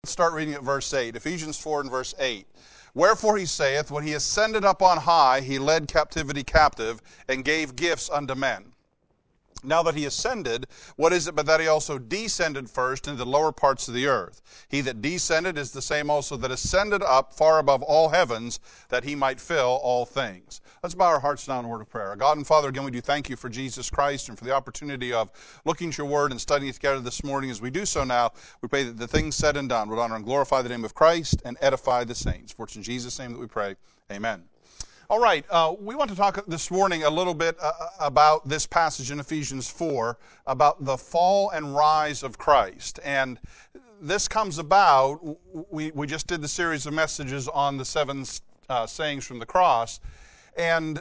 start reading at verse 8. Ephesians 4 and verse 8. Wherefore he saith, when he ascended up on high, he led captivity captive, and gave gifts unto men. Now that he ascended, what is it but that he also descended first into the lower parts of the earth? He that descended is the same also that ascended up far above all heavens, that he might fill all things. Let's bow our hearts down in a word of prayer. God and Father, again we do thank you for Jesus Christ and for the opportunity of looking at your word and studying it together this morning. As we do so now, we pray that the things said and done would honor and glorify the name of Christ and edify the saints. For it's in Jesus' name that we pray. Amen. All right, we want to talk this morning a little bit about this passage in Ephesians 4, about the fall and rise of Christ. And this comes about, we just did the series of messages on the seven sayings from the cross, and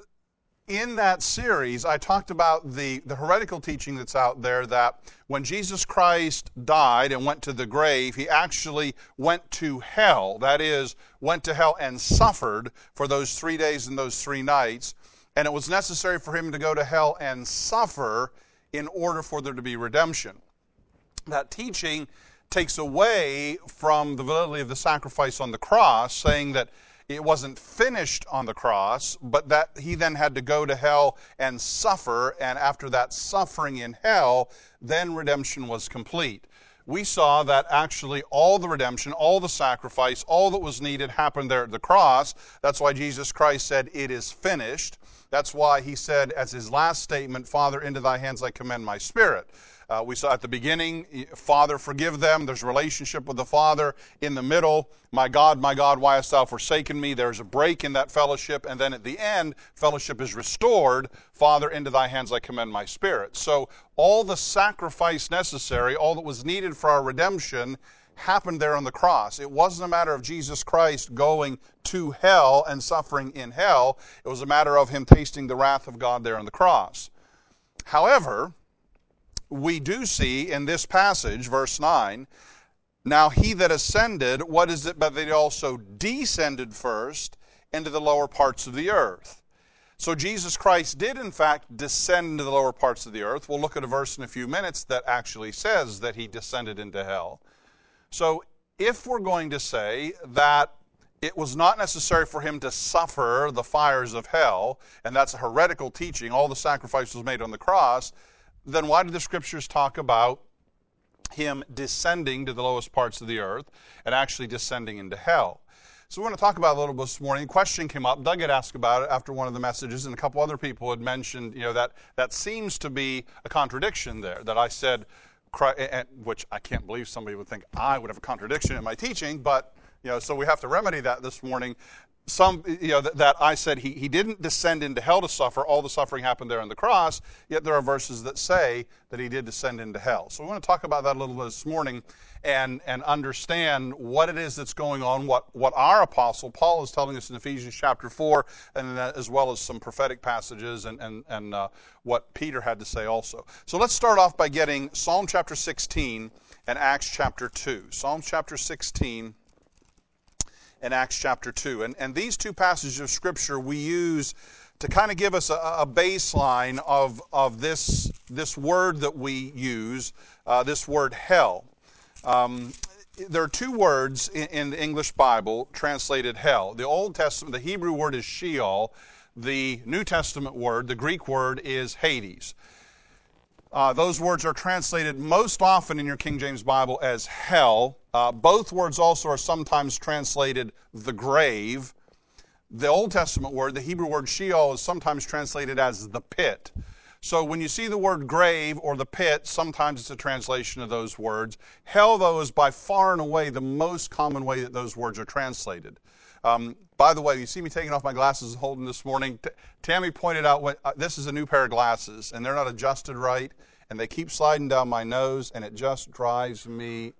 in that series, I talked about the heretical teaching that's out there that when Jesus Christ died and went to the grave, he actually went to hell. That is, went to hell and suffered for those 3 days and those 3 nights. And it was necessary for him to go to hell and suffer in order for there to be redemption. That teaching takes away from the validity of the sacrifice on the cross, saying that it wasn't finished on the cross, but that he then had to go to hell and suffer, and after that suffering in hell, then redemption was complete. We saw that actually all the redemption, all the sacrifice, all that was needed happened there at the cross. That's why Jesus Christ said, "It is finished." That's why he said as his last statement, "Father, into thy hands I commend my spirit." We saw at the beginning, Father, forgive them. There's a relationship with the Father. In the middle, my God, why hast thou forsaken me? There's a break in that fellowship. And then at the end, fellowship is restored. Father, into thy hands I commend my spirit. So all the sacrifice necessary, all that was needed for our redemption, happened there on the cross. It wasn't a matter of Jesus Christ going to hell and suffering in hell. It was a matter of him tasting the wrath of God there on the cross. However, we do see in this passage, verse 9, now he that ascended, what is it but that he also descended first into the lower parts of the earth? So Jesus Christ did in fact descend into the lower parts of the earth. We'll look at a verse in a few minutes that actually says that he descended into hell. So if we're going to say that it was not necessary for him to suffer the fires of hell, and that's a heretical teaching, all the sacrifice was made on the cross, then why did the scriptures talk about him descending to the lowest parts of the earth and actually descending into hell? So we want to talk about it a little bit this morning. A question came up. Doug had asked about it after one of the messages, and a couple other people had mentioned, that seems to be a contradiction there, that I said, which I can't believe somebody would think I would have a contradiction in my teaching, but, so we have to remedy that this morning. That I said he didn't descend into hell to suffer. All the suffering happened there on the cross, yet there are verses that say that he did descend into hell. So we want to talk about that a little bit this morning and understand what it is that's going on, what our apostle Paul is telling us in Ephesians chapter 4, and as well as some prophetic passages and what Peter had to say also. So let's start off by getting Psalm chapter 16 and Acts chapter 2. Psalm chapter 16 and Acts chapter 2. And these two passages of Scripture we use to kind of give us a baseline of this word that we use, this word hell. There are two words in the English Bible translated hell. The Old Testament, the Hebrew word is Sheol. The New Testament word, the Greek word, is Hades. Those words are translated most often in your King James Bible as hell. Both words also are sometimes translated the grave. The Old Testament word, the Hebrew word Sheol, is sometimes translated as the pit. So when you see the word grave or the pit, sometimes it's a translation of those words. Hell, though, is by far and away the most common way that those words are translated. By the way, you see me taking off my glasses and holding this morning. Tammy pointed out this is a new pair of glasses, and they're not adjusted right, and they keep sliding down my nose, and it just drives me.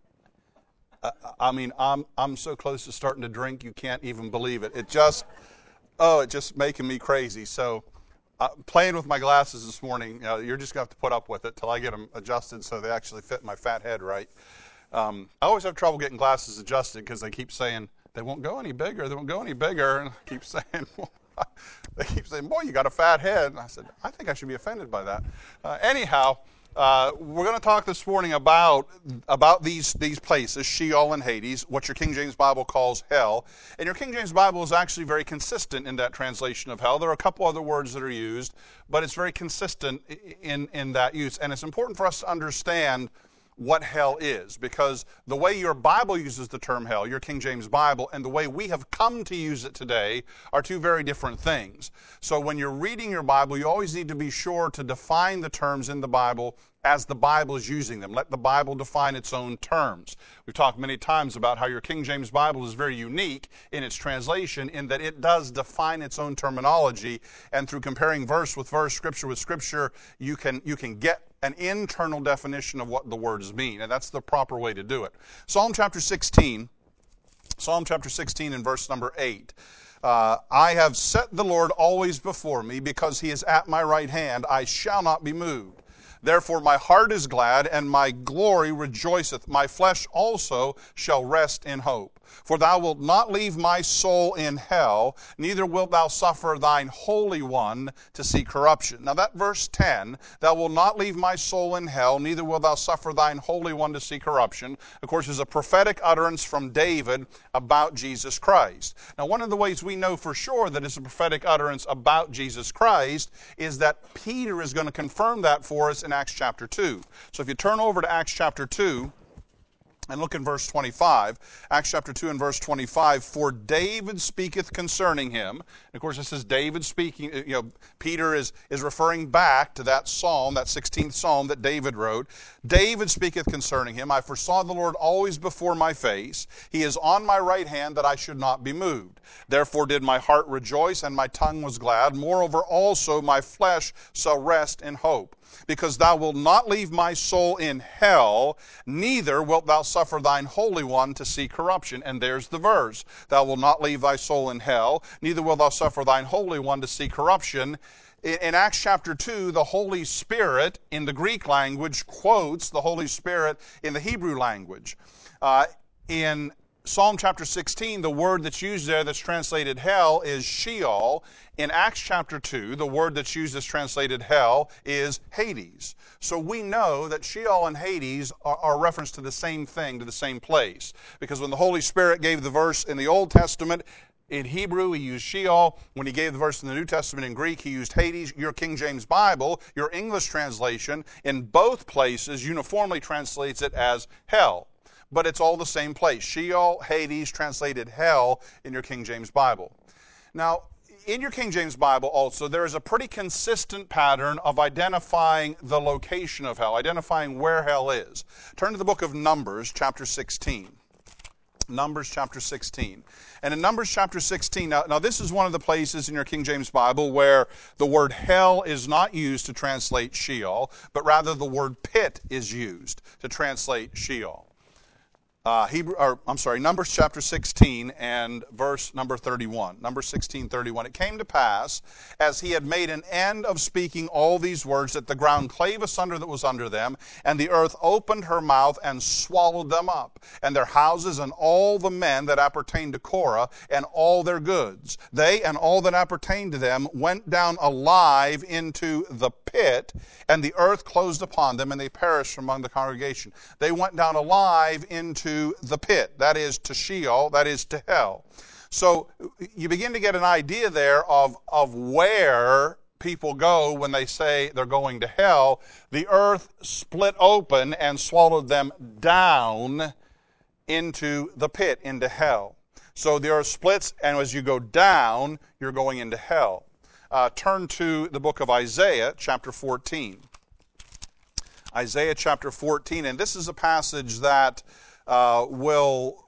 I'm so close to starting to drink, you can't even believe it. It's just making me crazy. So, playing with my glasses this morning, you're just going to have to put up with it till I get them adjusted so they actually fit my fat head right. I always have trouble getting glasses adjusted because they keep saying, they won't go any bigger, they won't go any bigger. And I keep saying, boy, you got a fat head. And I said, I think I should be offended by that. Anyhow, We're going to talk this morning about these places, Sheol and Hades, what your King James Bible calls hell. And your King James Bible is actually very consistent in that translation of hell. There are a couple other words that are used, but it's very consistent in that use. And it's important for us to understand what hell is, because the way your Bible uses the term hell, your King James Bible, and the way we have come to use it today are two very different things. So when you're reading your Bible, you always need to be sure to define the terms in the Bible as the Bible is using them. Let the Bible define its own terms. We've talked many times about how your King James Bible is very unique in its translation in that it does define its own terminology, and through comparing verse with verse, Scripture with Scripture, you can get an internal definition of what the words mean, and that's the proper way to do it. Psalm chapter 16 and verse number 8. I have set the Lord always before me, because he is at my right hand, I shall not be moved. Therefore my heart is glad, and my glory rejoiceth. My flesh also shall rest in hope. For thou wilt not leave my soul in hell, neither wilt thou suffer thine Holy One to see corruption. Now that verse 10, thou wilt not leave my soul in hell, neither wilt thou suffer thine Holy One to see corruption, of course, is a prophetic utterance from David about Jesus Christ. Now, one of the ways we know for sure that it's a prophetic utterance about Jesus Christ is that Peter is going to confirm that for us in Acts chapter 2. So if you turn over to Acts chapter 2, and look in verse 25, Acts chapter 2 and verse 25, for David speaketh concerning him. And of course, this is David speaking. Peter is referring back to that psalm, that 16th psalm that David wrote. David speaketh concerning him. I foresaw the Lord always before my face. He is on my right hand, that I should not be moved. Therefore did my heart rejoice, and my tongue was glad. Moreover also my flesh shall rest in hope. Because thou wilt not leave my soul in hell, neither wilt thou suffer thine Holy One to see corruption. And there's the verse. Thou wilt not leave thy soul in hell, neither wilt thou suffer thine Holy One to see corruption. In Acts chapter 2, the Holy Spirit in the Greek language quotes the Holy Spirit in the Hebrew language. In Psalm chapter 16, the word that's used there that's translated hell is Sheol. In Acts chapter 2, the word that's used as translated hell is Hades. So we know that Sheol and Hades are reference to the same thing, to the same place. Because when the Holy Spirit gave the verse in the Old Testament, in Hebrew, he used Sheol. When he gave the verse in the New Testament in Greek, he used Hades. Your King James Bible, your English translation, in both places uniformly translates it as hell. But it's all the same place. Sheol, Hades, translated hell in your King James Bible. Now, in your King James Bible also, there is a pretty consistent pattern of identifying the location of hell, identifying where hell is. Turn to the book of Numbers, chapter 16. Numbers chapter 16. And in Numbers chapter 16, now this is one of the places in your King James Bible where the word hell is not used to translate Sheol, but rather the word pit is used to translate Sheol. Numbers chapter 16 and verse number 31. Numbers 16:31. It came to pass, as he had made an end of speaking all these words, that the ground clave asunder that was under them, and the earth opened her mouth and swallowed them up, and their houses and all the men that appertained to Korah, and all their goods. They and all that appertained to them went down alive into the pit, and the earth closed upon them, and they perished from among the congregation. They went down alive into the pit, that is to Sheol, that is to hell. So you begin to get an idea there of where people go when they say they're going to hell. The earth split open and swallowed them down into the pit, into hell. So the earth splits, and as you go down, you're going into hell. Turn to the book of Isaiah, chapter 14. Isaiah chapter 14, and this is a passage that will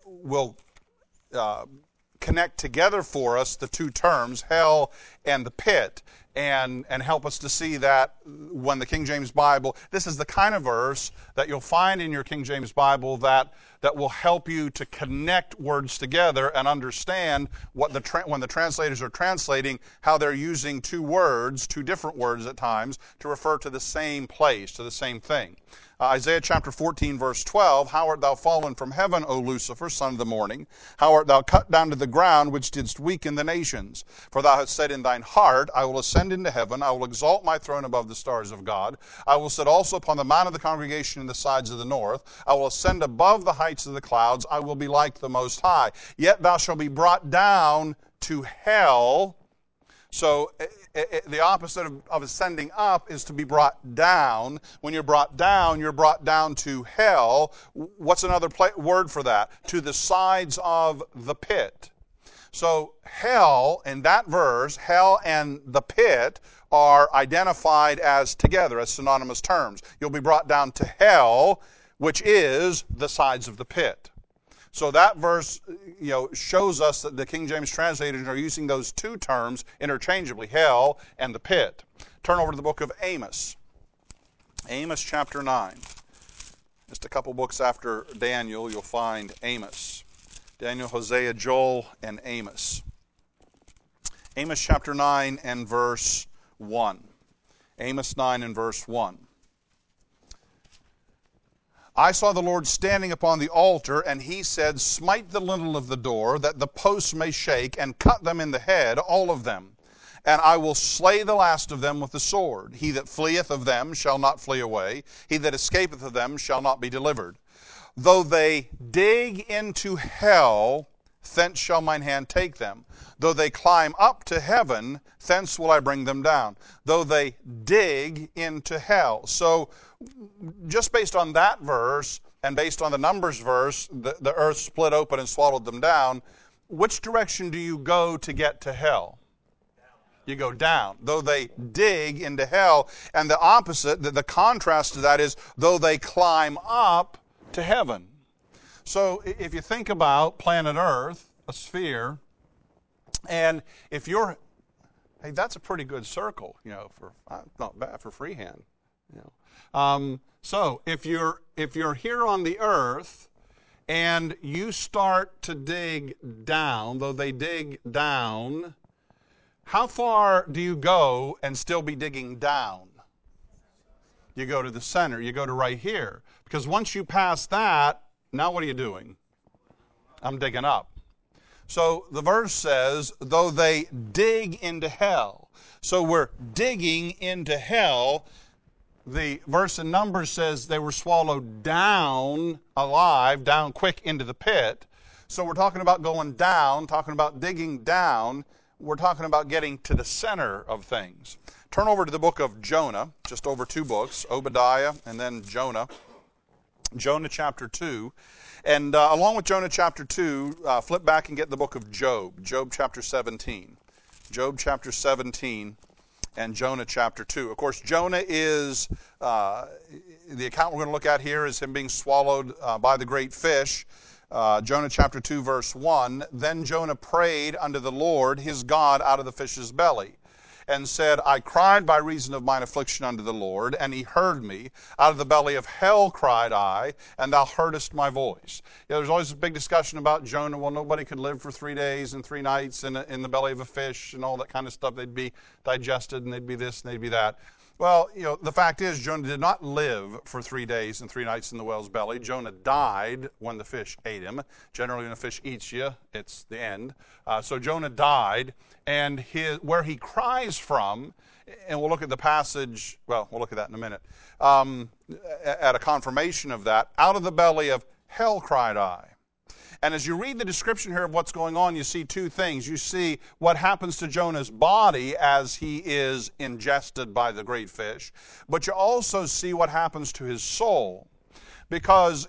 connect together for us the two terms, hell and the pit, and help us to see that when the King James Bible, this is the kind of verse that you'll find in your King James Bible that that will help you to connect words together and understand what when the translators are translating, how they're using two different words at times, to refer to the same place, to the same thing. Isaiah chapter 14, verse 12, How art thou fallen from heaven, O Lucifer, son of the morning? How art thou cut down to the ground, which didst weaken the nations? For thou hast said in thine heart, I will ascend into heaven, I will exalt my throne above the stars of God. I will sit also upon the mount of the congregation in the sides of the north. I will ascend above the heights of the clouds. I will be like the Most High. Yet thou shalt be brought down to hell. So the opposite of ascending up is to be brought down. When you're brought down to hell. What's another word for that? To the sides of the pit. So hell, in that verse, hell and the pit are identified as together, as synonymous terms. You'll be brought down to hell, which is the sides of the pit. So that verse, shows us that the King James translators are using those two terms interchangeably, hell and the pit. Turn over to the book of Amos. Amos chapter 9. Just a couple books after Daniel, you'll find Amos. Daniel, Hosea, Joel, and Amos. Amos chapter 9 and verse 1. Amos 9 and verse 1. I saw the Lord standing upon the altar, and he said, Smite the lintel of the door, that the posts may shake, and cut them in the head, all of them. And I will slay the last of them with the sword. He that fleeth of them shall not flee away. He that escapeth of them shall not be delivered. Though they dig into hell, thence shall mine hand take them. Though they climb up to heaven, thence will I bring them down. Though they dig into hell. So, just based on that verse, and based on the Numbers verse, the earth split open and swallowed them down, which direction do you go to get to hell? You go down. Though they dig into hell. And the opposite, the contrast to that is, though they climb up to heaven. So if you think about planet Earth, a sphere, and if you're, hey, that's a pretty good circle, for not bad for freehand. So if you're here on the earth and you start to dig down, though they dig down, how far do you go and still be digging down? You go to the center. You go to right here. Because once you pass that, now what are you doing? I'm digging up. So the verse says, though they dig into hell. So we're digging into hell. The verse in Numbers says they were swallowed down alive, down quick into the pit. So we're talking about going down, talking about digging down. We're talking about getting to the center of things. Turn over to the book of Jonah, just over two books, Obadiah and then Jonah. Jonah chapter 2. And along with Jonah chapter 2, flip back and get the book of Job, Job chapter 17. Job chapter 17 and Jonah chapter 2. Of course, Jonah is, the account we're going to look at here is him being swallowed by the great fish. Jonah chapter 2 verse 1, Then Jonah prayed unto the Lord his God out of the fish's belly, and said, I cried by reason of mine affliction unto the Lord, and he heard me. Out of the belly of hell cried I, and thou heardest my voice. There's always a big discussion about Jonah. Well, nobody could live for 3 days and 3 nights in the belly of a fish and all that kind of stuff. They'd be digested, and they'd be this, and they'd be that. Well, the fact is, Jonah did not live for 3 days and 3 nights in the whale's belly. Jonah died when the fish ate him. Generally, when a fish eats you, it's the end. So Jonah died, and where he cries from, and we'll look at the passage, well, we'll look at that in a minute, at a confirmation of that, out of the belly of hell cried I. And as you read the description here of what's going on, you see two things. You see what happens to Jonah's body as he is ingested by the great fish, but you also see what happens to his soul. Because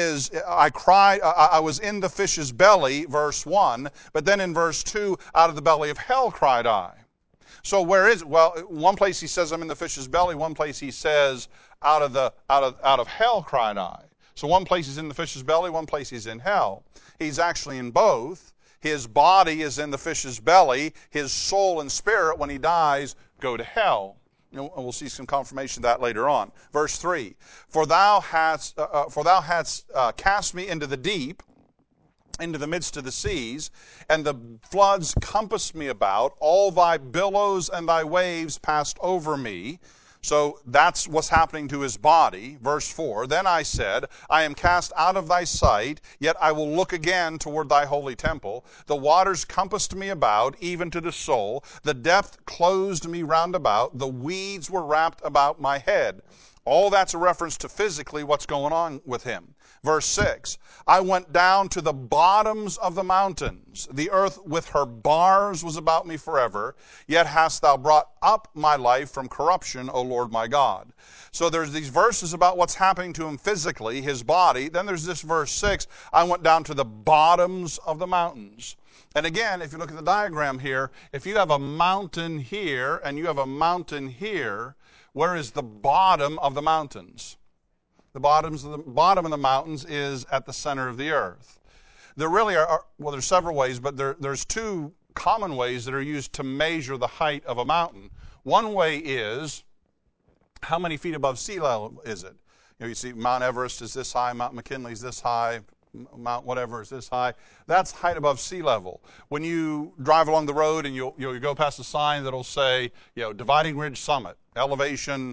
I was in the fish's belly, verse 1, but then in verse 2, out of the belly of hell cried I. So where is it? Well, one place he says I'm in the fish's belly, one place he says out of hell cried I. So one place he's in the fish's belly, one place he's in hell. He's actually in both. His body is in the fish's belly. His soul and spirit, when he dies, go to hell. And we'll see some confirmation of that later on. Verse 3, For thou hadst cast me into the deep, into the midst of the seas, and the floods compassed me about. All thy billows and thy waves passed over me. So that's what's happening to his body. Verse 4, Then I said, I am cast out of thy sight, yet I will look again toward thy holy temple. The waters compassed me about, even to the soul. The depth closed me round about. The weeds were wrapped about my head. All that's a reference to physically what's going on with him. Verse 6, I went down to the bottoms of the mountains. The earth with her bars was about me forever. Yet hast thou brought up my life from corruption, O Lord my God. So there's these verses about what's happening to him physically, his body. Then there's this verse 6, I went down to the bottoms of the mountains. And again, if you look at the diagram here, if you have a mountain here and you have a mountain here, where is the bottom of the mountains? The bottom of the mountains is at the center of the earth. There really are, well, there's several ways, but there's two common ways that are used to measure the height of a mountain. One way is, how many feet above sea level is it? You see Mount Everest is this high, Mount McKinley is this high, Mount whatever is this high. That's height above sea level. When you drive along the road and you go past a sign that'll say, Dividing Ridge Summit, elevation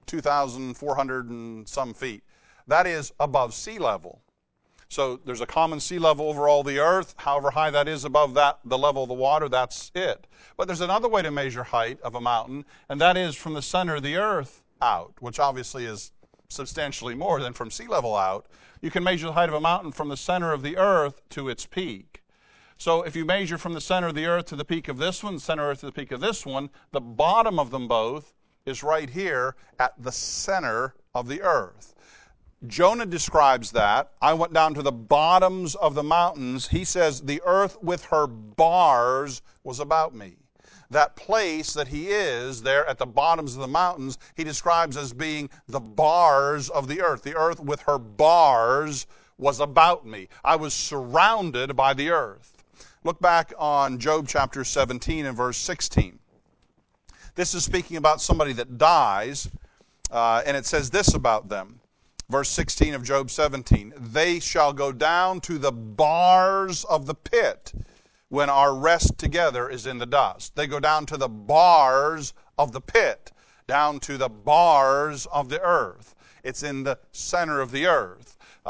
2,400 and some feet. That is above sea level. So there's a common sea level over all the earth. However high that is above the level of the water, that's it. But there's another way to measure height of a mountain, and that is from the center of the earth out, which obviously is substantially more than from sea level out. You can measure the height of a mountain from the center of the earth to its peak. So if you measure from the center of the earth to the peak of this one, center of the earth to the peak of this one, the bottom of them both is right here at the center of the earth. Jonah describes that. I went down to the bottoms of the mountains. He says, the earth with her bars was about me. That place that he is there at the bottoms of the mountains, he describes as being the bars of the earth. The earth with her bars was about me. I was surrounded by the earth. Look back on Job chapter 17 and verse 16. This is speaking about somebody that dies, and it says this about them. Verse 16 of Job 17, They shall go down to the bars of the pit when our rest together is in the dust. They go down to the bars of the pit, down to the bars of the earth. It's in the center of the earth.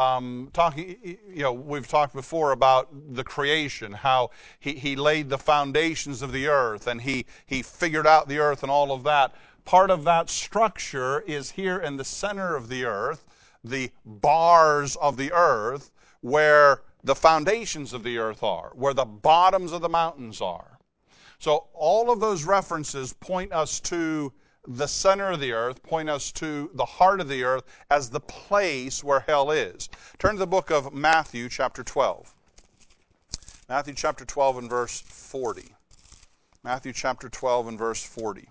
We've talked before about the creation, how he laid the foundations of the earth, and he figured out the earth and all of that. Part of that structure is here in the center of the earth, the bars of the earth, where the foundations of the earth are, where the bottoms of the mountains are. So all of those references point us to the center of the earth, point us to the heart of the earth as the place where hell is. Turn to the book of Matthew chapter 12. Matthew chapter 12 and verse 40. Matthew chapter 12 and verse 40.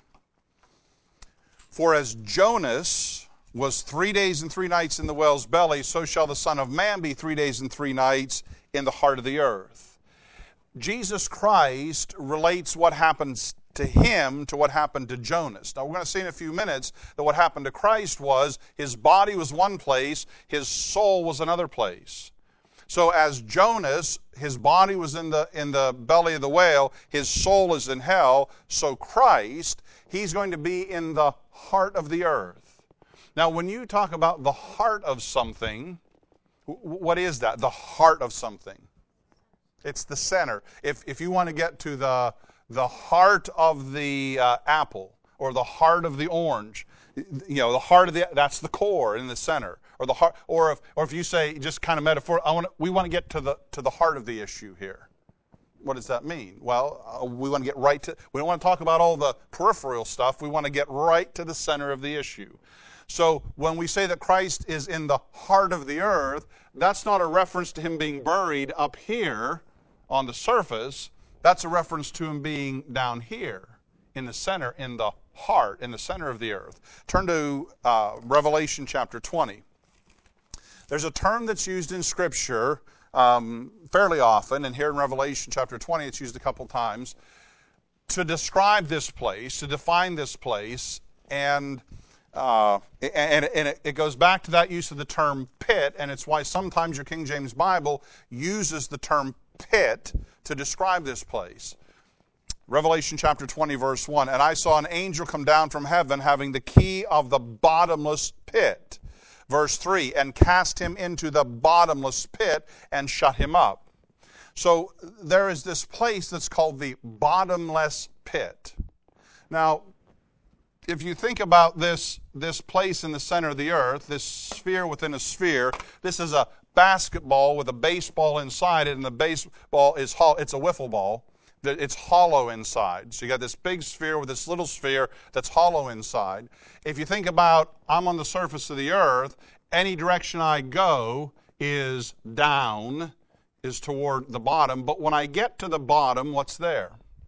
For as Jonas was 3 days and 3 nights in the whale's belly, so shall the Son of Man be 3 days and 3 nights in the heart of the earth. Jesus Christ relates what happens to him to what happened to Jonas. Now we're going to see in a few minutes that what happened to Christ was his body was one place, his soul was another place. So as Jonas, his body was in the belly of the whale, his soul is in hell, so Christ, he's going to be in the heart of the earth. Now when you talk about the heart of something, what is that? The heart of something. It's the center. If you want to get to the heart of the apple or the heart of the orange, the heart of that's the core in the center, or the heart, or if you say just kind of metaphor, we want to get to the heart of the issue here. What does that mean? Well, we want to get right to. We don't want to talk about all the peripheral stuff. We want to get right to the center of the issue. So when we say that Christ is in the heart of the earth, that's not a reference to him being buried up here on the surface. That's a reference to him being down here in the center, in the heart, in the center of the earth. Turn to Revelation chapter 20. There's a term that's used in Scripture fairly often, and here in Revelation chapter 20 it's used a couple times, to describe this place, to define this place, And it goes back to that use of the term pit, and it's why sometimes your King James Bible uses the term pit to describe this place. Revelation chapter 20, verse 1, and I saw an angel come down from heaven having the key of the bottomless pit. Verse 3, and cast him into the bottomless pit and shut him up. So there is this place that's called the bottomless pit. Now, if you think about this place in the center of the earth, this sphere within a sphere, this is a basketball with a baseball inside it, and the baseball is it's a wiffle ball. It's hollow inside. So you got this big sphere with this little sphere that's hollow inside. If you think about, I'm on the surface of the earth, any direction I go is down, is toward the bottom. But when I get to the bottom, what's there?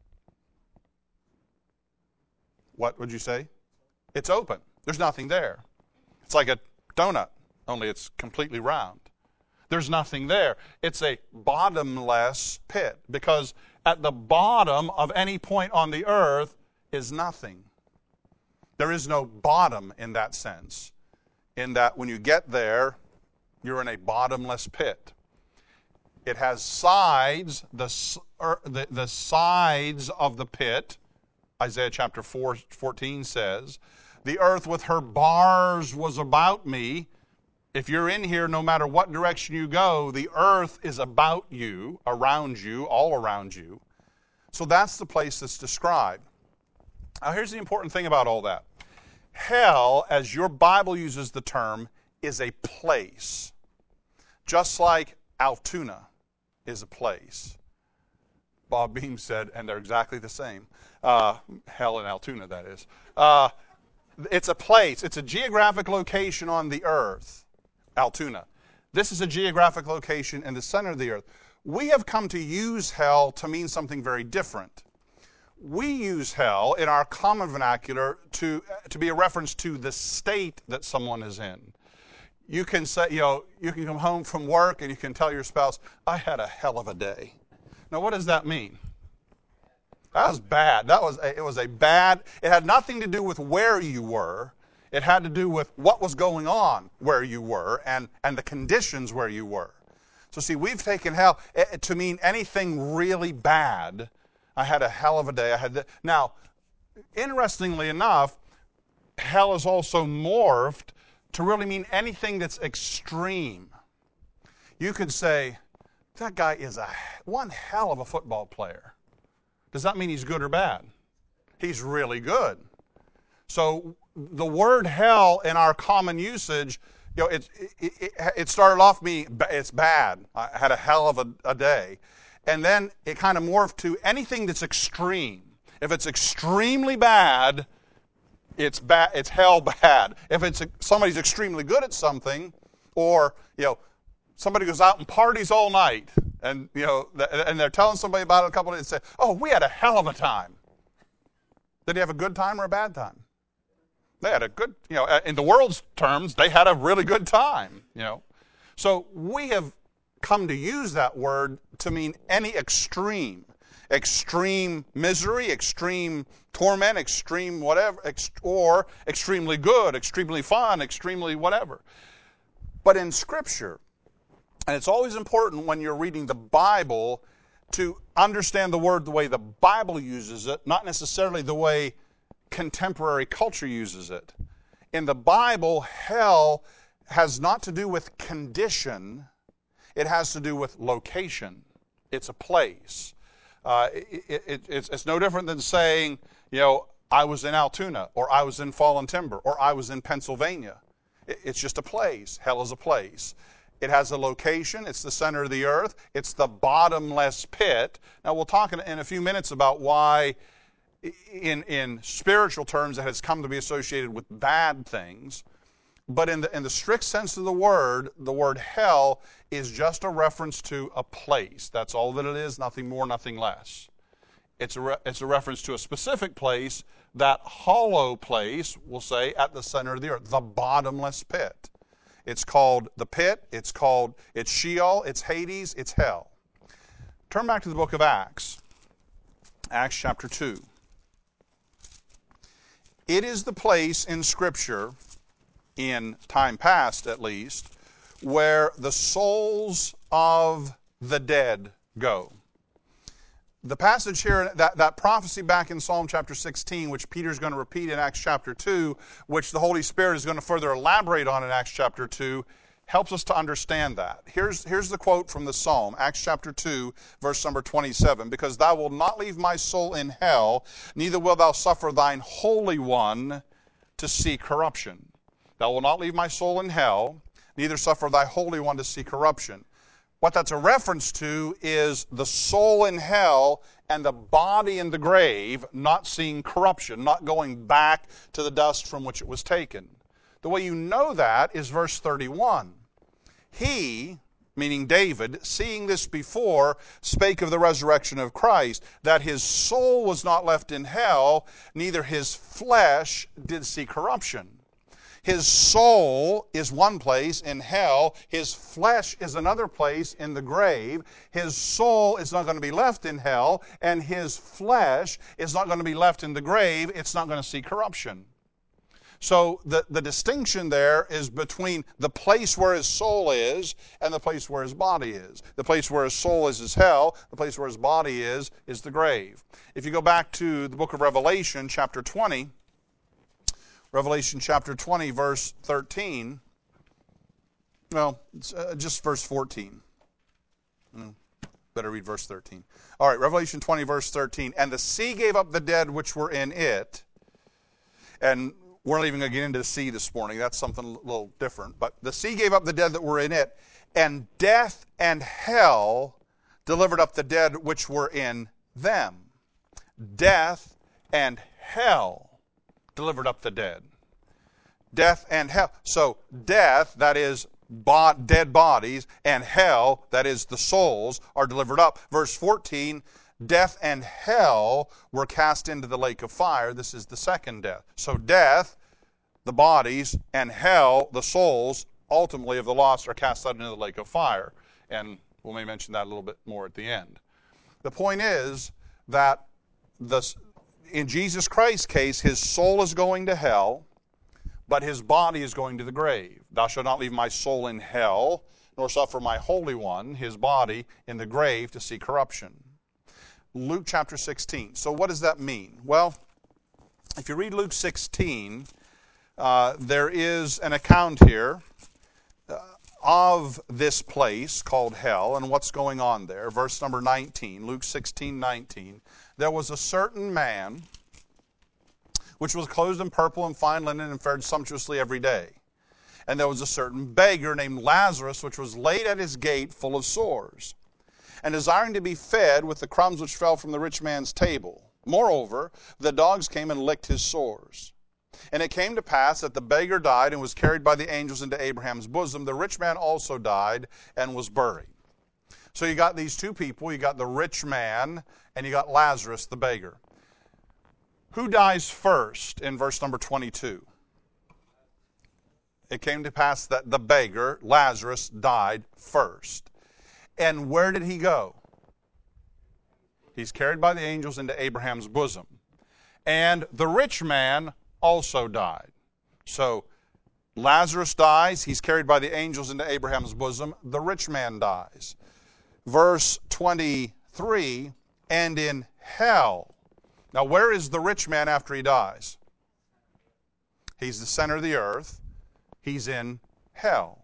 What would you say? It's open. There's nothing there. It's like a donut, only it's completely round. There's nothing there. It's a bottomless pit, because at the bottom of any point on the earth is nothing. There is no bottom in that sense, in that when you get there, you're in a bottomless pit. It has sides, the sides of the pit, Isaiah chapter 14 says, the earth with her bars was about me. If you're in here, no matter what direction you go, the earth is about you, around you, all around you. So that's the place that's described. Now here's the important thing about all that. Hell, as your Bible uses the term, is a place. Just like Altoona is a place. Bob Beam said, and they're exactly the same. Hell and Altoona, that is. It's a place. It's a geographic location on the earth. Altoona. This is a geographic location in the center of the earth. We have come to use hell to mean something very different. We use hell in our common vernacular to be a reference to the state that someone is in. You can say, you can come home from work and you can tell your spouse, I had a hell of a day. Now, what does that mean? That was bad. It had nothing to do with where you were. It had to do with what was going on where you were and the conditions where you were. So see, we've taken hell to mean anything really bad. I had a hell of a day. Now, interestingly enough, hell is also morphed to really mean anything that's extreme. You could say, that guy is one hell of a football player. Does that mean he's good or bad? He's really good. So the word hell in our common usage, it started off it's bad. I had a hell of a day. And then it kind of morphed to anything that's extreme. If it's extremely bad, it's bad. It's hell bad. If somebody's extremely good at something, or somebody goes out and parties all night, and and they're telling somebody about it a couple of days, and say, "Oh, we had a hell of a time." Did he have a good time or a bad time? They had a good, in the world's terms, they had a really good time, So we have come to use that word to mean any extreme misery, extreme torment, extreme whatever, or extremely good, extremely fun, extremely whatever. But in Scripture, and it's always important when you're reading the Bible to understand the word the way the Bible uses it, not necessarily the way contemporary culture uses it. In the Bible, hell has not to do with condition. It has to do with location. It's a place. It's no different than saying, I was in Altoona, or I was in Fallen Timber, or I was in Pennsylvania. It's just a place. Hell is a place. It has a location. It's the center of the earth. It's the bottomless pit. Now, we'll talk in a few minutes about why, in spiritual terms, it has come to be associated with bad things. But in the strict sense of the word hell is just a reference to a place. That's all that it is, nothing more, nothing less. It's a reference to a specific place, that hollow place, we'll say, at the center of the earth, the bottomless pit. It's called the pit, it's Sheol, it's Hades, it's hell. Turn back to the book of Acts, Acts chapter 2. It is the place in Scripture, in time past at least, where the souls of the dead go. The passage here, that prophecy back in Psalm chapter 16, which Peter's going to repeat in Acts chapter 2, which the Holy Spirit is going to further elaborate on in Acts chapter 2, helps us to understand that. Here's the quote from the Psalm, Acts chapter 2, verse number 27. Because thou wilt not leave my soul in hell, neither wilt thou suffer thine Holy One to see corruption. Thou wilt not leave my soul in hell, neither suffer thy Holy One to see corruption. What that's a reference to is the soul in hell and the body in the grave not seeing corruption, not going back to the dust from which it was taken. The way you know that is verse 31. He, meaning David, seeing this before, spake of the resurrection of Christ, that his soul was not left in hell, neither his flesh did see corruption. His soul is one place in hell. His flesh is another place in the grave. His soul is not going to be left in hell, and his flesh is not going to be left in the grave. It's not going to see corruption. So the distinction there is between the place where his soul is and the place where his body is. The place where his soul is hell. The place where his body is the grave. If you go back to the book of Revelation, chapter 20, Revelation chapter 20, verse 13, well, just verse 14. Better read verse 13. All right, Revelation 20, verse 13. And the sea gave up the dead which were in it, and we're not even going to get into the sea this morning. That's something a little different. But the sea gave up the dead that were in it, and death and hell delivered up the dead which were in them. Death and hell delivered up the dead. Death and hell. So death, that is dead bodies, and hell, that is the souls, are delivered up. Verse 14, death and hell were cast into the lake of fire. This is the second death. So death, the bodies, and hell, the souls, ultimately of the lost, are cast out into the lake of fire. And we may mention that a little bit more at the end. The point is that in Jesus Christ's case, his soul is going to hell, but his body is going to the grave. Thou shalt not leave my soul in hell, nor suffer my Holy One, his body, in the grave to see corruption. Luke chapter 16. So what does that mean? Well, if you read Luke 16, there is an account here of this place called hell and what's going on there. Verse number 19, Luke 16:19. There was a certain man which was clothed in purple and fine linen and fared sumptuously every day. And there was a certain beggar named Lazarus, which was laid at his gate full of sores, and desiring to be fed with the crumbs which fell from the rich man's table. Moreover, the dogs came and licked his sores. And it came to pass that the beggar died and was carried by the angels into Abraham's bosom. The rich man also died and was buried. So you got these two people. You got the rich man and you got Lazarus, the beggar. Who dies first in verse number 22? It came to pass that the beggar, Lazarus, died first. And where did he go? He's carried by the angels into Abraham's bosom. And the rich man also died. So Lazarus dies. He's carried by the angels into Abraham's bosom. The rich man dies. Verse 23, and in hell. Now, where is the rich man after he dies? He's the center of the earth. He's in hell.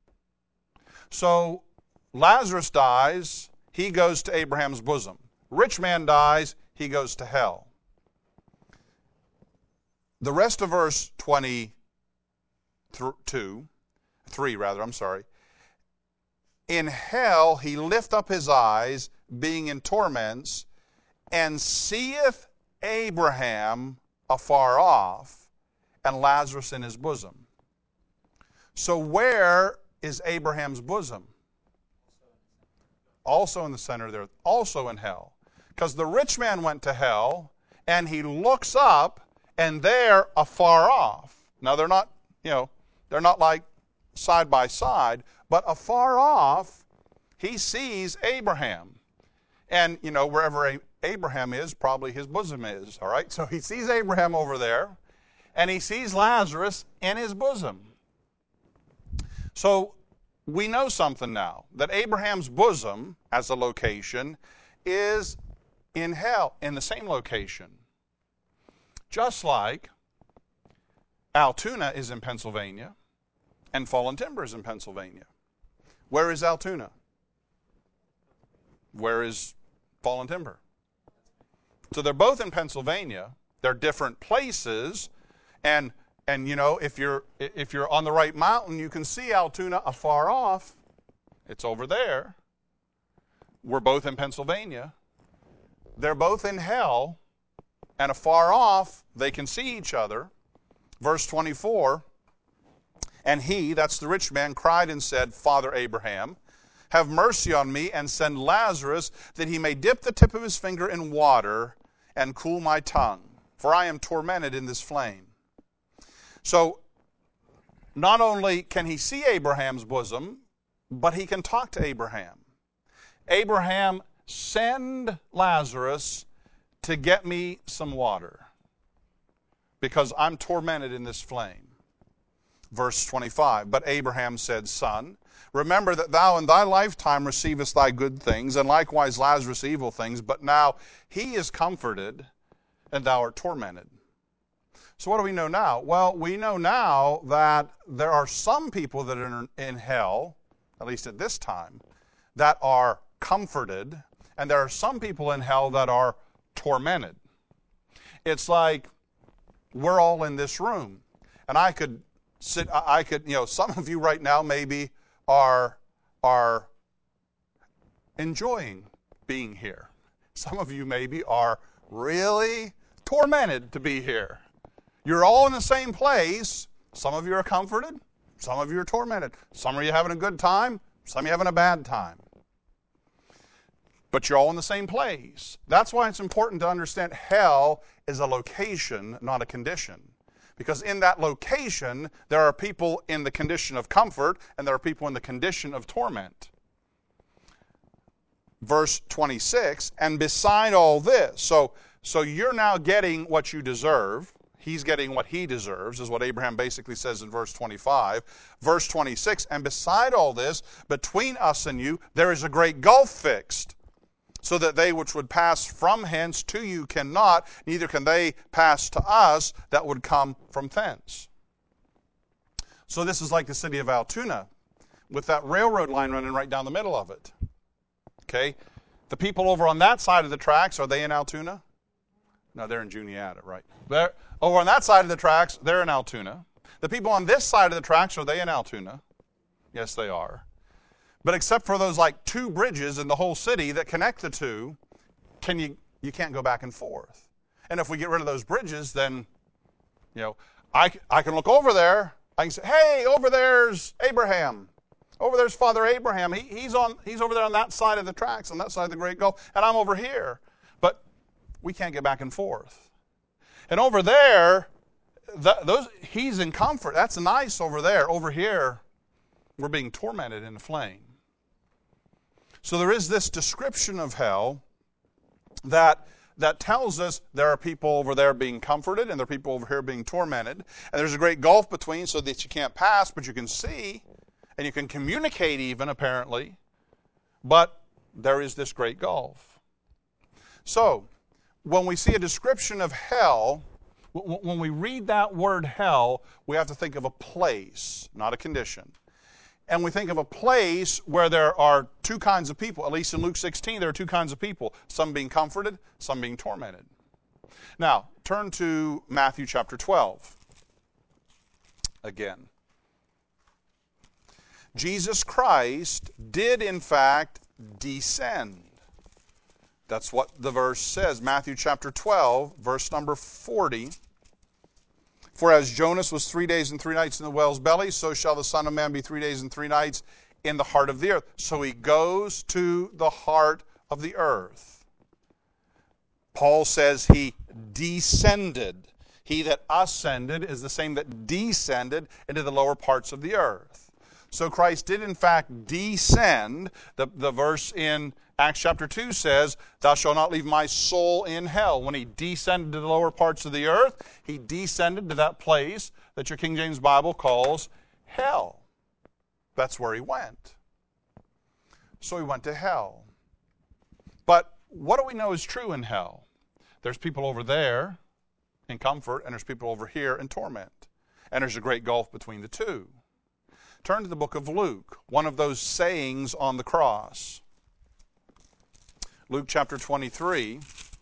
So Lazarus dies. He goes to Abraham's bosom. Rich man dies. He goes to hell. The rest of verse 3, in hell he lift up his eyes, being in torments, and seeth Abraham afar off, and Lazarus in his bosom. So where is Abraham's bosom? Also in the center of the earth, also in hell. Because the rich man went to hell, and he looks up, and they're afar off. Now they're not, they're not like side by side, but afar off, he sees Abraham. And, wherever Abraham is, probably his bosom is, all right? So he sees Abraham over there, and he sees Lazarus in his bosom. So we know something now, that Abraham's bosom, as a location, is in hell, in the same location. Just like Altoona is in Pennsylvania, and Fallen Timber is in Pennsylvania. Where is Altoona? Where is Fallen Timber? So they're both in Pennsylvania. They're different places, and you know, if you're on the right mountain, you can see Altoona afar off. It's over there. We're both in Pennsylvania. They're both in hell, and afar off they can see each other. Verse 24, and he, that's the rich man, cried and said, Father Abraham, have mercy on me and send Lazarus that he may dip the tip of his finger in water and cool my tongue, for I am tormented in this flame. So, not only can he see Abraham's bosom, but he can talk to Abraham. Abraham, send Lazarus to get me some water, because I'm tormented in this flame. Verse 25, but Abraham said, Son, remember that thou in thy lifetime receivest thy good things, and likewise Lazarus evil things, but now he is comforted, and thou art tormented. So what do we know now? Well, we know now that there are some people that are in hell, at least at this time, that are comforted, and there are some people in hell that are tormented. It's like we're all in this room, and I could, you know, some of you right now maybe are enjoying being here. Some of you maybe are really tormented to be here. You're all in the same place. Some of you are comforted. Some of you are tormented. Some of you having a good time. Some of you having a bad time. But you're all in the same place. That's why it's important to understand hell is a location, not a condition. Because in that location, there are people in the condition of comfort, and there are people in the condition of torment. Verse 26, and beside all this, so you're now getting what you deserve. He's getting what he deserves, is what Abraham basically says in verse 25. Verse 26, and beside all this, between us and you, there is a great gulf fixed, so that they which would pass from hence to you cannot, neither can they pass to us that would come from thence. So this is like the city of Altoona, with that railroad line running right down the middle of it. Okay? The people over on that side of the tracks, are they in Altoona? No, they're in Juniata, right? Over on that side of the tracks, they're in Altoona. The people on this side of the tracks, are they in Altoona? Yes, they are. But except for those like two bridges in the whole city that connect the two, you can't go back and forth. And if we get rid of those bridges, then, you know, I can look over there. I can say, hey, over there's Abraham. Over there's Father Abraham. He's over there on that side of the tracks, on that side of the Great Gulf, and I'm over here. But we can't get back and forth. And over there, he's in comfort. That's nice over there. Over here, we're being tormented in the flame. So there is this description of hell that tells us there are people over there being comforted and there are people over here being tormented. And there's a great gulf between so that you can't pass, but you can see and you can communicate even, apparently. But there is this great gulf. So when we see a description of hell, when we read that word hell, we have to think of a place, not a condition. And we think of a place where there are two kinds of people. At least in Luke 16, there are two kinds of people. Some being comforted, some being tormented. Now, turn to Matthew chapter 12. Again. Jesus Christ did, in fact, descend. That's what the verse says. Matthew chapter 12, verse number 40. For as Jonas was 3 days and 3 nights in the whale's belly, so shall the Son of Man be 3 days and 3 nights in the heart of the earth. So he goes to the heart of the earth. Paul says he descended. He that ascended is the same that descended into the lower parts of the earth. So Christ did in fact descend. The verse in Acts chapter 2 says, thou shalt not leave my soul in hell. When he descended to the lower parts of the earth, he descended to that place that your King James Bible calls hell. That's where he went. So he went to hell. But what do we know is true in hell? There's people over there in comfort, and there's people over here in torment. And there's a great gulf between the two. Turn to the book of Luke, one of those sayings on the cross. Luke chapter 23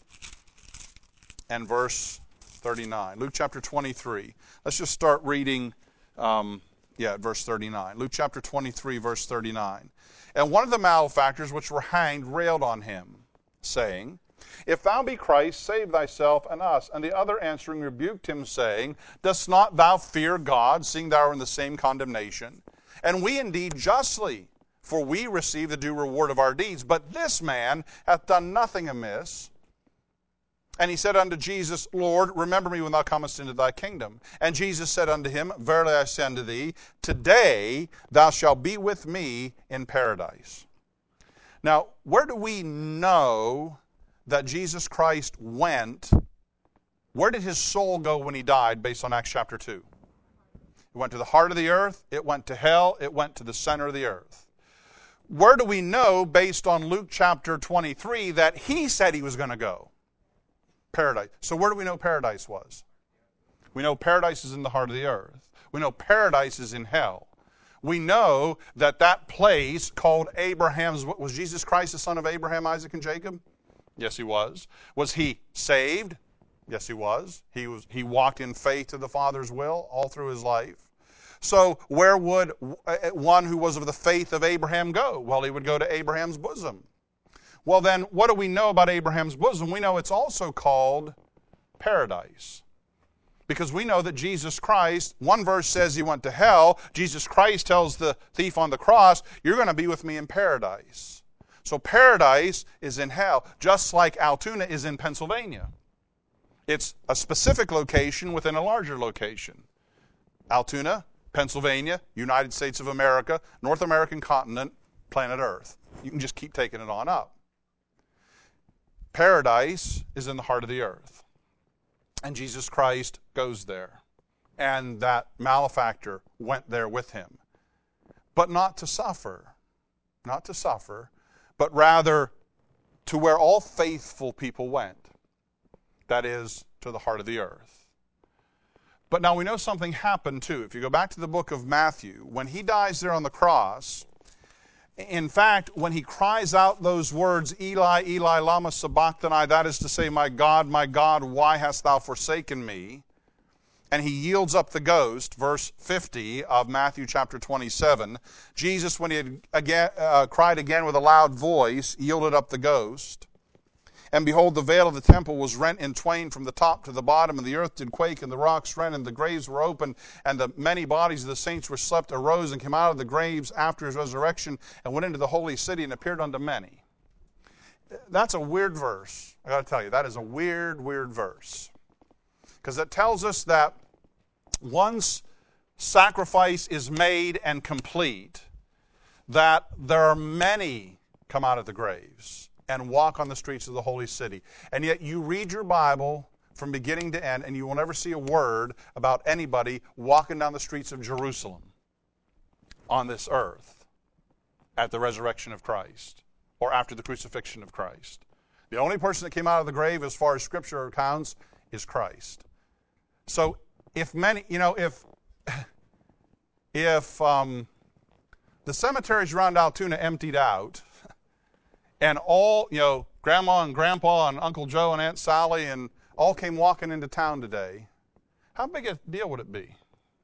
and verse 39. Luke chapter 23. Let's just start reading, verse 39. Luke chapter 23, verse 39. And one of the malefactors which were hanged railed on him, saying, if thou be Christ, save thyself and us. And the other answering rebuked him, saying, dost not thou fear God, seeing thou art in the same condemnation? And we indeed justly, for we receive the due reward of our deeds. But this man hath done nothing amiss. And he said unto Jesus, Lord, remember me when thou comest into thy kingdom. And Jesus said unto him, verily I say unto thee, today thou shalt be with me in paradise. Now, where do we know that Jesus Christ went? Where did his soul go when he died, based on Acts chapter 2? It went to the heart of the earth, it went to hell, it went to the center of the earth. Where do we know, based on Luke chapter 23, that he said he was going to go? Paradise. So where do we know paradise was? We know paradise is in the heart of the earth. We know paradise is in hell. We know that that place called Abraham's, was Jesus Christ the son of Abraham, Isaac, and Jacob? Yes, he was. Was he saved? Yes, he was. He walked in faith to the Father's will all through his life. So where would one who was of the faith of Abraham go? Well, he would go to Abraham's bosom. Well, then, what do we know about Abraham's bosom? We know it's also called paradise. Because we know that Jesus Christ, one verse says he went to hell. Jesus Christ tells the thief on the cross, you're going to be with me in paradise. So paradise is in hell, just like Altoona is in Pennsylvania. It's a specific location within a larger location. Altoona, Pennsylvania, United States of America, North American continent, planet Earth. You can just keep taking it on up. Paradise is in the heart of the earth. And Jesus Christ goes there. And that malefactor went there with him. But not to suffer. Not to suffer, but rather to where all faithful people went. That is, to the heart of the earth. But now we know something happened too. If you go back to the book of Matthew, when he dies there on the cross, in fact, when he cries out those words, Eli, Eli, lama sabachthani, that is to say, my God, why hast thou forsaken me? And he yields up the ghost, verse 50 of Matthew chapter 27. Jesus, when he had cried again with a loud voice, yielded up the ghost. And behold, the veil of the temple was rent in twain from the top to the bottom, and the earth did quake, and the rocks rent, and the graves were opened, and the many bodies of the saints which slept arose and came out of the graves after his resurrection, and went into the holy city and appeared unto many. That's a weird verse. I got to tell you, that is a weird verse. Because it tells us that once sacrifice is made and complete, that there are many come out of the graves and walk on the streets of the holy city. And yet you read your Bible from beginning to end, and you will never see a word about anybody walking down the streets of Jerusalem on this earth at the resurrection of Christ or after the crucifixion of Christ. The only person that came out of the grave, as far as Scripture accounts, is Christ. So if many, if the cemeteries around Altoona emptied out, and all, Grandma and Grandpa and Uncle Joe and Aunt Sally and all came walking into town today, how big a deal would it be?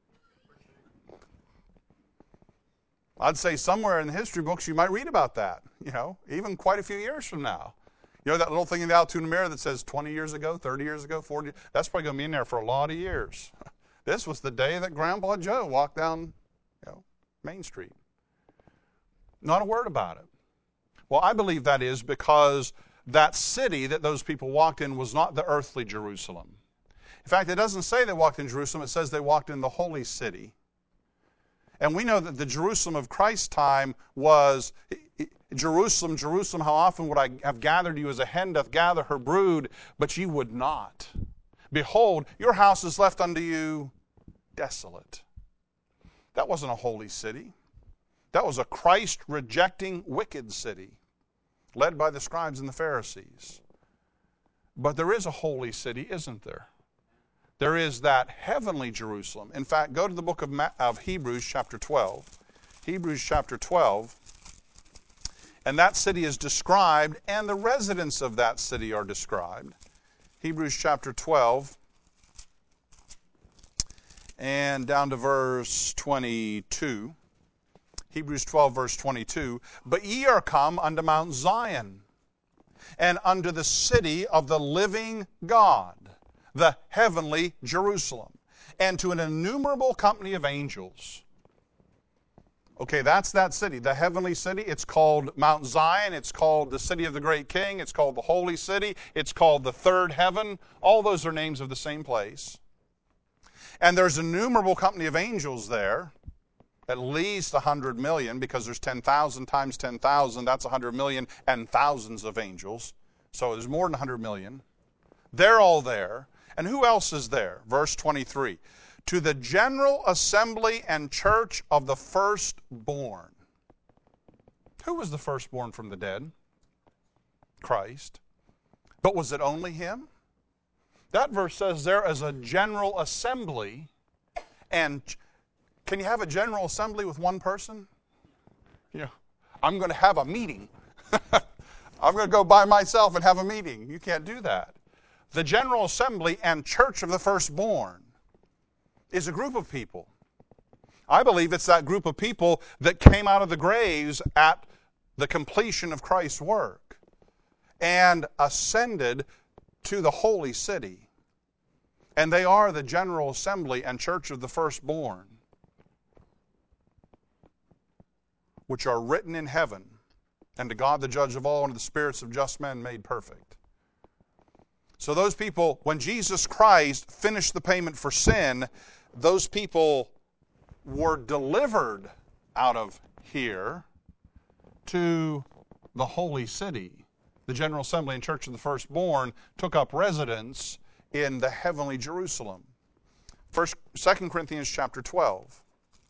I'd say somewhere in the history books you might read about that, even quite a few years from now. That little thing in the Altoona Mirror that says 20 years ago, 30 years ago, 40, that's probably going to be in there for a lot of years. This was the day that Grandpa Joe walked down, Main Street. Not a word about it. Well, I believe that is because that city that those people walked in was not the earthly Jerusalem. In fact, it doesn't say they walked in Jerusalem. It says they walked in the holy city. And we know that the Jerusalem of Christ's time was, Jerusalem, Jerusalem, how often would I have gathered you as a hen doth gather her brood, but ye would not. Behold, your house is left unto you desolate. That wasn't a holy city. That was a Christ-rejecting, wicked city, led by the scribes and the Pharisees. But there is a holy city, isn't there? There is that heavenly Jerusalem. In fact, go to the book of Hebrews chapter 12. Hebrews chapter 12. And that city is described, and the residents of that city are described. Hebrews chapter 12, and down to verse 22. Hebrews 12, verse 22. But ye are come unto Mount Zion, and unto the city of the living God, the heavenly Jerusalem, and to an innumerable company of angels. Okay, that's that city, the heavenly city. It's called Mount Zion. It's called the city of the great king. It's called the holy city. It's called the third heaven. All those are names of the same place. And there's an innumerable company of angels there, at least 100 million, because there's 10,000 times 10,000. That's 100 million and thousands of angels. So there's more than 100 million. They're all there. And who else is there? Verse 23. To the general assembly and church of the firstborn. Who was the firstborn from the dead? Christ. But was it only him? That verse says there is a general assembly. And can you have a general assembly with one person? Yeah. I'm going to have a meeting. I'm going to go by myself and have a meeting. You can't do that. The general assembly and church of the firstborn is a group of people. I believe it's that group of people that came out of the graves at the completion of Christ's work and ascended to the holy city. And they are the general assembly and church of the firstborn, which are written in heaven, and to God the judge of all, and to the spirits of just men made perfect. So those people, when Jesus Christ finished the payment for sin, those people were delivered out of here to the holy city. The General Assembly and Church of the Firstborn took up residence in the heavenly Jerusalem. 2 Corinthians chapter 12,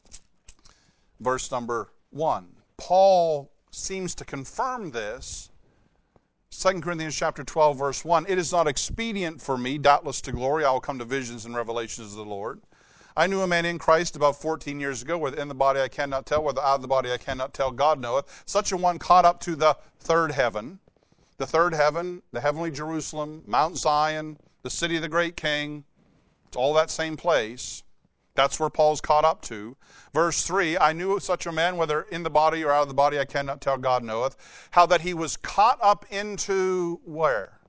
verse number 1. Paul seems to confirm this. 2 Corinthians chapter 12, verse 1. It is not expedient for me, doubtless to glory. I will come to visions and revelations of the Lord. I knew a man in Christ about 14 years ago, whether in the body I cannot tell, whether out of the body I cannot tell, God knoweth. Such a one caught up to the third heaven. The third heaven, the heavenly Jerusalem, Mount Zion, the city of the great king. It's all that same place. That's where Paul's caught up to. Verse 3, I knew such a man, whether in the body or out of the body, I cannot tell, God knoweth, how that he was caught up into where?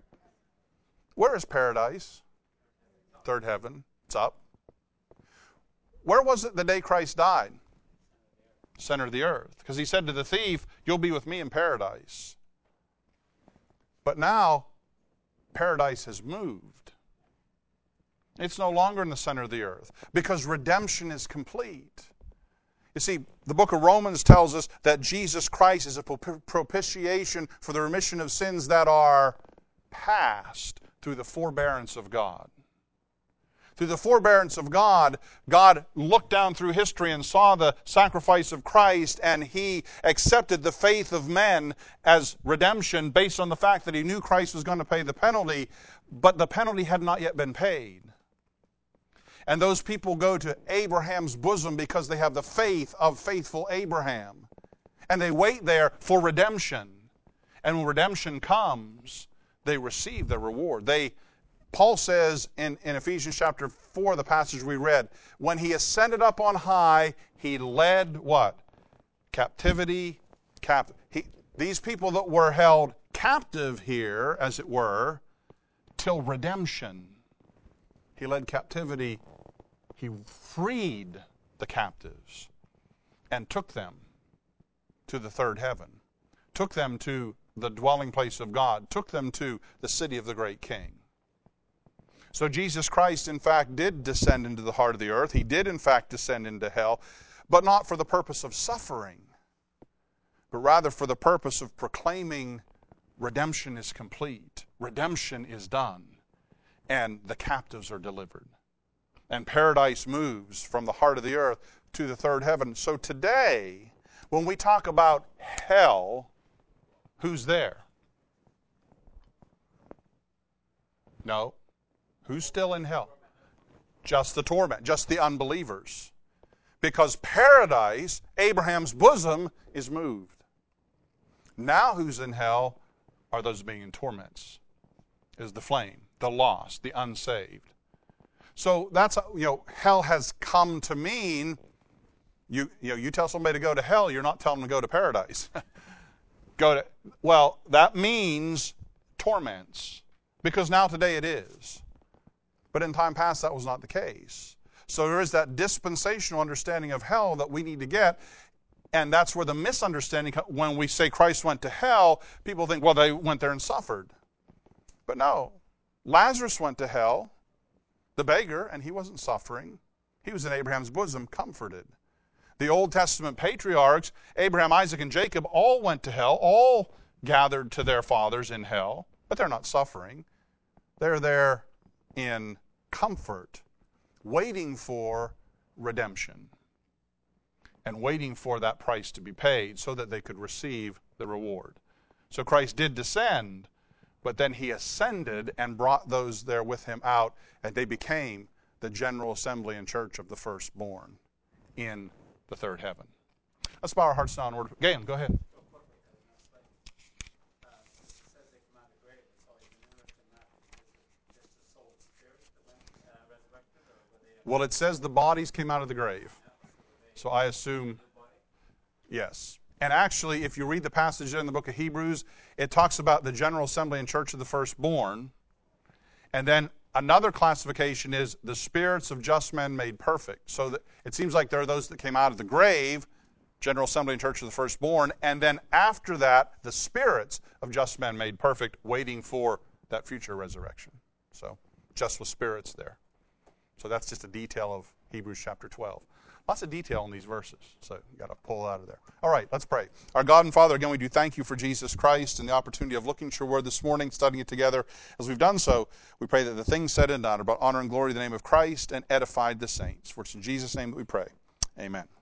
Where is paradise? Third heaven. It's up. Where was it the day Christ died? Center of the earth. Because he said to the thief, you'll be with me in paradise. But now, paradise has moved. It's no longer in the center of the earth because redemption is complete. You see, the book of Romans tells us that Jesus Christ is a propitiation for the remission of sins that are past through the forbearance of God. Through the forbearance of God, God looked down through history and saw the sacrifice of Christ, and He accepted the faith of men as redemption based on the fact that He knew Christ was going to pay the penalty, but the penalty had not yet been paid. And those people go to Abraham's bosom because they have the faith of faithful Abraham. And they wait there for redemption. And when redemption comes, they receive the reward. Paul says in Ephesians chapter 4, the passage we read, when he ascended up on high, he led what? Captivity. These people that were held captive here, as it were, till redemption. He led captivity. He freed the captives and took them to the third heaven, took them to the dwelling place of God, took them to the city of the great king. So Jesus Christ, in fact, did descend into the heart of the earth. He did, in fact, descend into hell. but not for the purpose of suffering, but rather for the purpose of proclaiming redemption is complete, redemption is done, and the captives are delivered. And paradise moves from the heart of the earth to the third heaven. So today, when we talk about hell, who's there? No. Who's still in hell? Just the torment, just the unbelievers. Because paradise, Abraham's bosom, is moved. Now who's in hell are those being in torments. Is the flame, the lost, the unsaved. So that's, hell has come to mean, you tell somebody to go to hell, you're not telling them to go to paradise. That means torments. Because now today it is. But in time past that was not the case. So there is that dispensational understanding of hell that we need to get. And that's where the misunderstanding, when we say Christ went to hell, people think, well, they went there and suffered. But no. Lazarus went to hell, the beggar, and he wasn't suffering. He was in Abraham's bosom, comforted. The Old Testament patriarchs, Abraham, Isaac, and Jacob, all went to hell, all gathered to their fathers in hell, but they're not suffering. They're there in comfort, waiting for redemption and waiting for that price to be paid so that they could receive the reward. So Christ did descend, but then he ascended and brought those there with him out, and they became the general assembly and church of the firstborn in the third heaven. Let's bow our hearts now in order. Galen, go ahead. Well, it says the bodies came out of the grave. So I assume, yes. And actually, if you read the passage in the book of Hebrews, it talks about the general assembly and church of the firstborn. And then another classification is the spirits of just men made perfect. So that it seems like there are those that came out of the grave, general assembly and church of the firstborn, and then after that, the spirits of just men made perfect, waiting for that future resurrection. So, just with spirits there. So that's just a detail of Hebrews chapter 12. Lots of detail in these verses, so you got to pull it out of there. All right, let's pray. Our God and Father, again, we do thank you for Jesus Christ and the opportunity of looking at your word this morning, studying it together. As we've done so, we pray that the things said and done are about honor and glory in the name of Christ and edified the saints. For it's in Jesus' name that we pray. Amen.